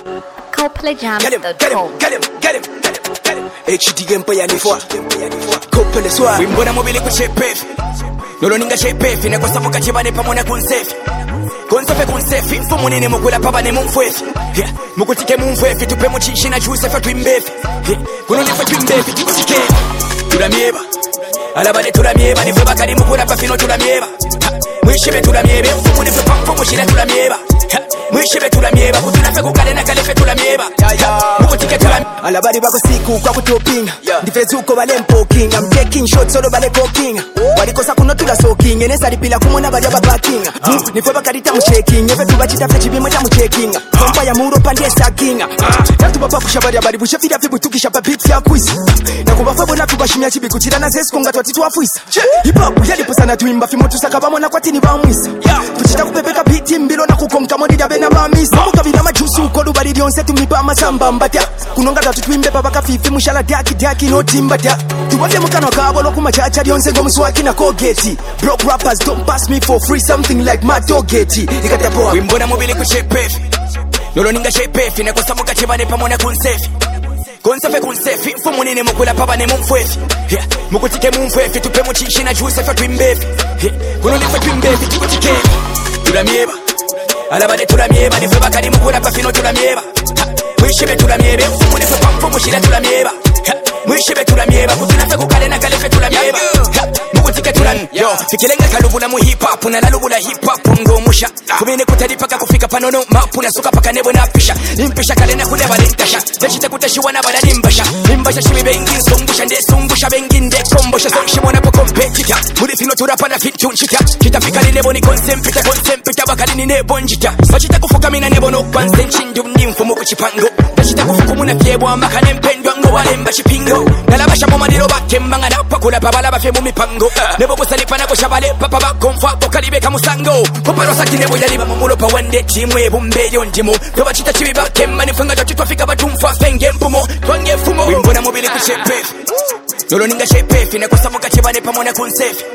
CoPlayJams.com. Get him. HD Empire ni for. Couple soir. Wimbona mobile ku shape. Nolo ninga shape ne kosa muka chibane pamona kunsefi. Kunsefi mfumo nene mukula papa ne mumfwefi. Mukutike mumfwefi tupe muchishi na juice fa twimbefi. Kuno ne fa twimbefi tukutike. Tulamieba. Alabale tulamieba ne fe bakali mukula pa fino tulamieba. Mwishibe tulamieba mfumo ne fe pamfumo shira tulamieba. Mwishibe tulamieba kutuna fe kukale na kale fe tulamieba. Mukutike tulamieba. Alabali bako siku kwa kutopinga. Ndifezuko bale mpoking. I'm taking shots solo bale cooking. Walikosa kuno tula soaking. Enesa lipila kumona bali ababaking. Nifwe bakarita mshaking. Efe tubachita fe chibimo cha mshaking. Sompa ya muro pandie stacking. Natu bapa kushabari abari bushafida fibu tukishapa beats ya quiz. Na kubafabo na kubashimia chibi kuchira na zesu konga tuwatitu wa fuisa. Hip hop yali pusana tuimba fimotu sakabamo na kwa tini bamwisa. Tuchita kupepeka biti mbilo na kukonga modi dabe na mamisa. Mukabila majusi ukolu bari dionse tumipa masamba mbata. Kunonga tatu tuimbe babaka fifi mushala daki no timbata. Tuwafia mukano kabolo kumachacha dionse gomuswaki na kogeti. Broke rappers don't pass me for free, something like my dogeti. Ikata poa wimbona mobile ku shape. Nolo ninga shape ne kosa muka chibane pamona kunsefi. Kunsefi mfumo nene mukula papa ne mumfwefi. Mukutike mumfwefi tupe muchishi na juice fa twimbefi. Kuno ne fa twimbefi tukutike. Tulamieba. Alabale tulamieba ne fe bakali mukula pa fino tulamieba. Mwishibe tulamieba mfumo ne fe pamfumo shira tulamieba. Mwishibe tulamieba kutuna fe kukale na kale fe tulamieba. Mukutike tulamieba. Yo fikilenga kalubula mu hip hop na nalubula hip hop ndo musha. Kumene kutalipaka kufika panono mapu na suka paka nebo na pisha. Nimpisha kale na kule balintasha. Dashita kutashiwa na bada nimbasha. Nimbasha shimi bengi sungusha nde sungusha bengi nde kombosha sonshi mwana po competitor. Muri fino turapa na fit tunchita. Kitafika ni nebo ni konsempita bakali ni nebo njita. Bachita kufuka mina nebo no kwanse nchindu mnimfumo kuchipango. Bachita kufuku muna fiebo amaka nempendwa ngo walemba chipingo. Nalabasha moma nilo bakemba nga napa kula babala bafe mumipango. Nebo kusalipa na kushabale papa bakomfa pokalibe kamusango. Kuparo saki nebo yaliba mumulo pa wande chimwe bumbeyo ndimo. Tobachita chibiba kemba nifunga twafika batumfa fenge mpumo. Twange mfumo wimbona mobile ku shape. Nolo ninga shape ne kosa muka chibane pamona kunsefi.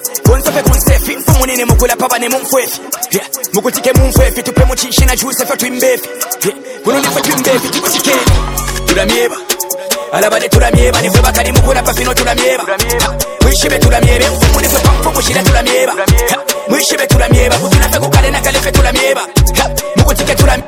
Kunsefi mfumo nene mukula papa ne mumfwefi. Mukutike mumfwefi tupe muchishi na juice fa twimbefi. Kuno ne fa twimbefi tukutike. Tulamieba. Alabale tulamieba ne fe bakali mukula pa fino tulamieba. Mwishibe tulamieba mfumo ne fe pamfumo shira tulamieba. Mwishibe tulamieba kutuna fe kukale na kale fe tulamieba. Mukutike tulamieba.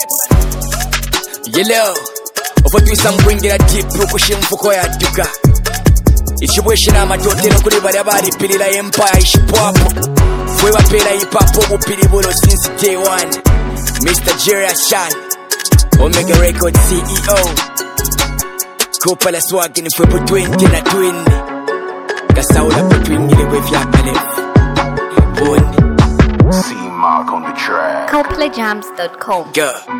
Yellow ofotwisa mbwingira jipu kushimfuko ya duka. Ishibweshina amatotero kuri bari abari pilira empire ishipwapo. Fwe bapera hipapo bupiri bulo since day one. Mr. Jerry Ashan Omega Record CEO. Kopa la swagi ni fwe po 20 na 20. Kasaula po 20 lewe vyakale. Boni C-Mark on the track. CoPlayJams.com. Girl